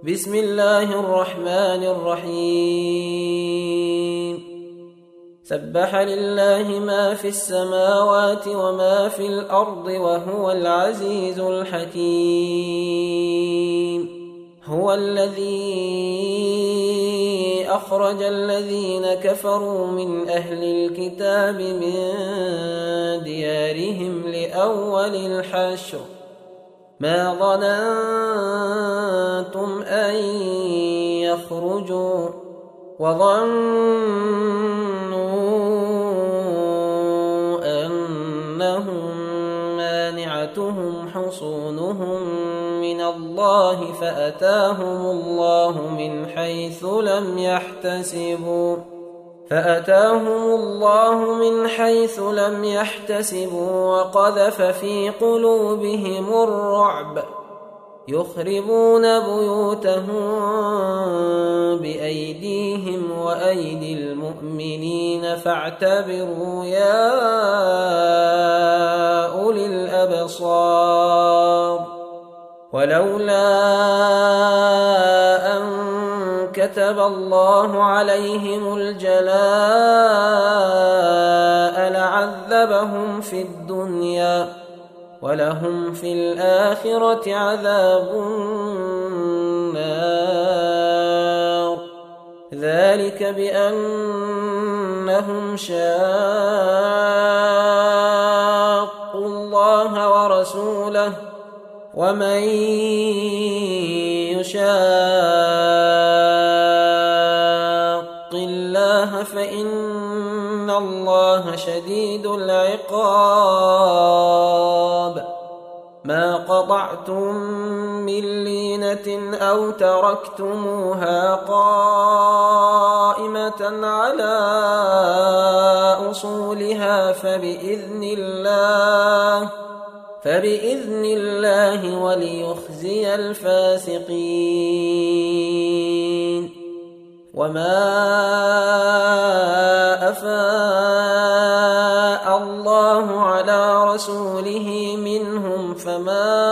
بسم الله الرحمن الرحيم سبح لله ما في السماوات وما في الأرض وهو العزيز الحكيم هو الذي أخرج الذين كفروا من أهل الكتاب من ديارهم لأول الحشر ما ظننتم أن يخرجوا وظنوا أنهم مانعتهم حصونهم من الله فأتاهم الله من حيث لم يحتسبوا وقذف في قلوبهم الرعب يخربون بيوتهم بأيديهم وأيدي المؤمنين فاعتبروا يا أولي الأبصار ولولا أن كتب الله عليهم الجلاء لعذبهم في الدنيا ولهم في الآخرة عذاب النار ذلك بأنهم شاقوا الله ورسوله ومن يشاق الله فإن الله شديد العقاب ما قطعتم من لينة أو تركتموها قائمة على أصولها فبإذن الله وليخزي الفاسقين وما أفاء الله على رسوله منهم فما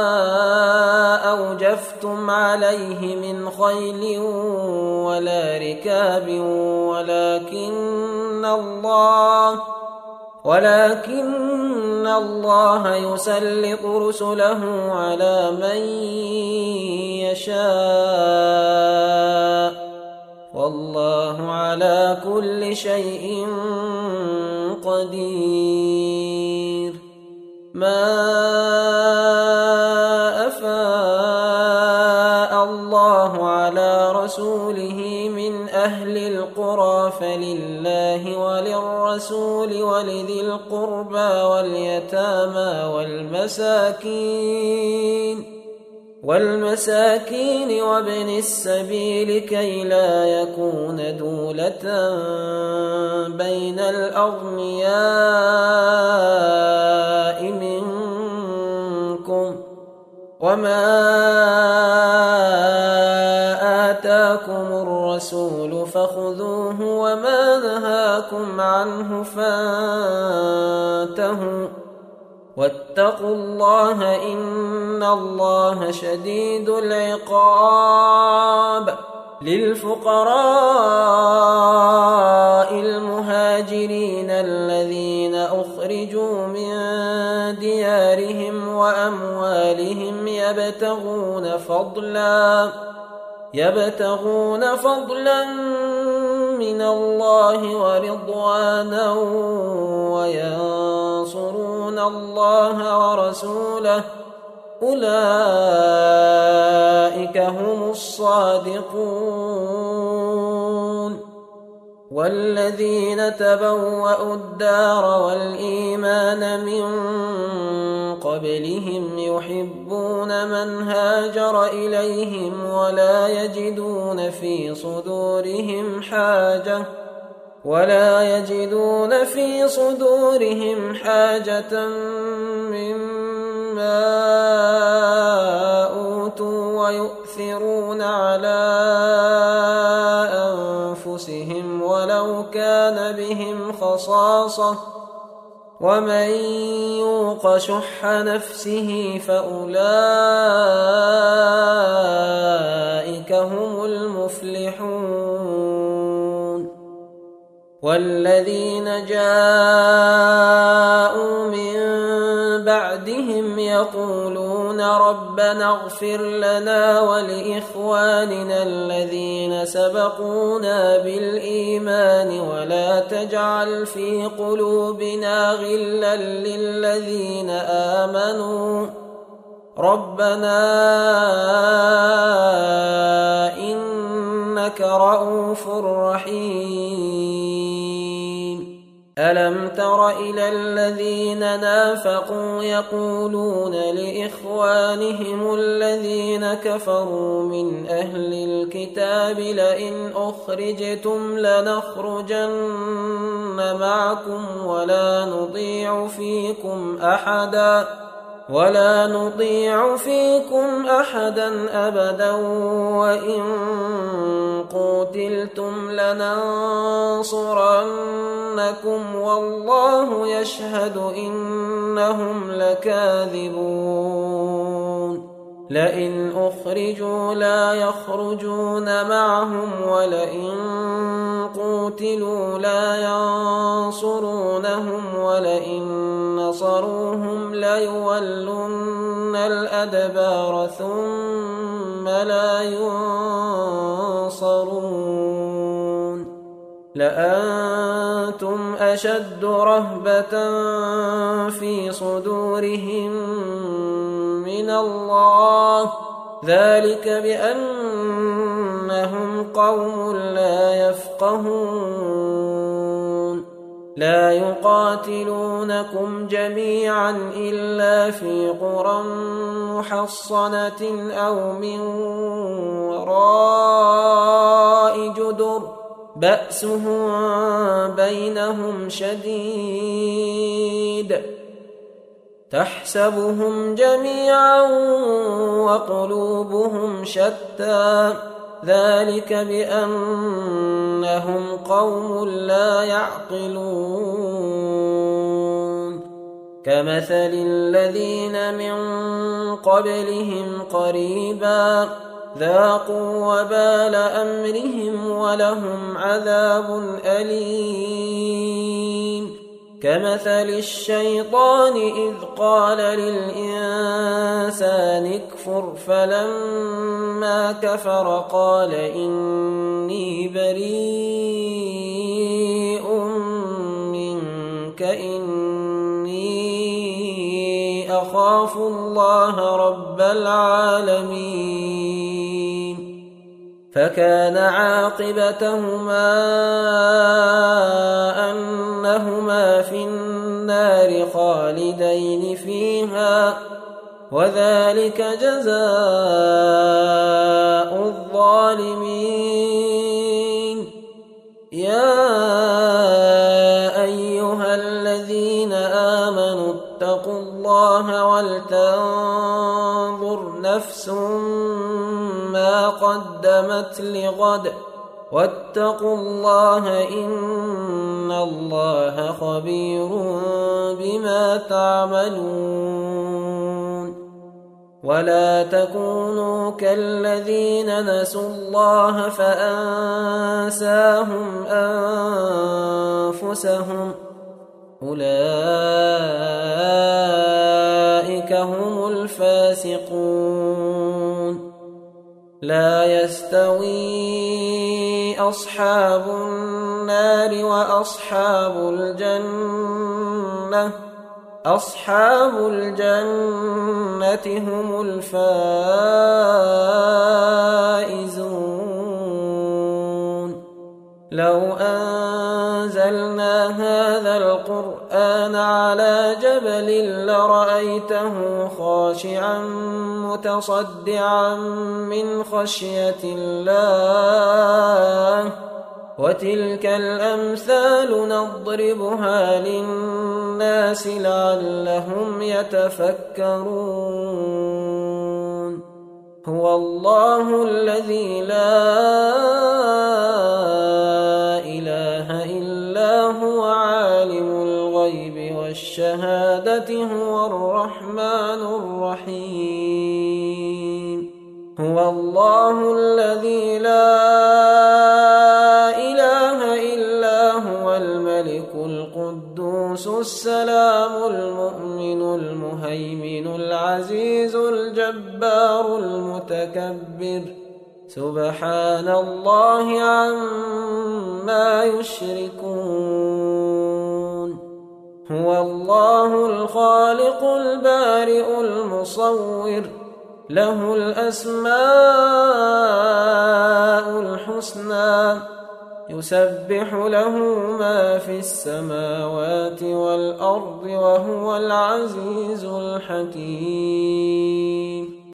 أوجفتم عليه من خيل ولا ركاب ولكن الله يسلط رسله على من يشاء والله على كل شيء قدير ما أفاء الله على رسوله من أهل القرى فلله وللرسول ولذي القربى واليتامى والمساكين وابن السبيل كي لا يكون دولة بين الأغنياء منكم وما آتاكم الرسول فخذوه وما نهاكم عنه فانتهوا واتقوا الله إن الله شديد العقاب للفقراء المهاجرين الذين أخرجوا من ديارهم وأموالهم يبتغون فضلا من الله ورضوانا وينصرون الله ورسوله أولئك هم الصادقون والذين تبوأوا الدار والإيمان من قبلهم يحبون من هاجر إليهم ولا يجدون في صدورهم حاجة مما أوتوا ويؤثرون على أنفسهم ولو كان بهم خصاصة ومن يوق شح نفسه فأولئك هم المفلحون. والذين جاءوا من بعدهم يقولون ربنا اغفر لنا ولإخواننا الذين سبقونا بالإيمان ولا تجعل في قلوبنا غلا للذين آمنوا ربنا إنك رؤوف رحيم. ألم تر إلى الذين نافقوا يقولون لإخوانهم الذين كفروا من أهل الكتاب لئن أخرجتم لنخرجن معكم ولا نطيع فيكم أحدا أبدا وإن قتلتم لننصرنكم والله يشهد إنهم لكاذبون. لئن أخرجوا لا يخرجون معهم ولئن قتلوا لا ينصرونهم ولئن نصروهم ليولن الأدبار ثم لا ينصرون. لأنتم أشد رهبة في صدورهم من الله ذلك بأنهم قوم لا يفقهون. لا يقاتلونكم جميعا إلا في قرى محصنة أو من وراء جدر بأسهم بينهم شديد تحسبهم جميعا وقلوبهم شتى ذلك بأنهم قوم لا يعقلون. كمثل الذين من قبلهم قريبا ذاقوا وبال أمرهم ولهم عذاب أليم. كمثل الشيطان إذ قال للإنسان اكفر فلما كفر قال إني بريء منك إني أخاف الله رب العالمين. فكان عاقبتهما أنهما في النار خالدين فيها وذلك جزاء الظالمين. يا أيها الذين آمنوا اتقوا الله ولتنظر نفس ما قدمت لغد واتقوا الله إن الله خبير بما تعملون. ولا تكونوا كالذين نسوا الله فأنساهم أنفسهم أولئك هم الفاسقون. لا يستوي أصحاب النار وأصحاب الجنة هم الفائزون. لو أنزلنا هذا القرآن على جبل لرأيته خاشعا متصدعا من خشية الله وتلك الأمثال نضربها للناس لعلهم يتفكرون. هو الله الذي لا إله إلا هو عالم الغيب والشهادة هو الرحمن الرحيم. هو هو الله الذي لا إله إلا هو الملك القدوس السلام المؤمن المهيمن العزيز الجبار المتكبر سبحان الله عما يشركون هو الله الخالق البارئ المصور له الأسماء الحسنى يسبح له ما في السماوات والأرض وهو العزيز الحكيم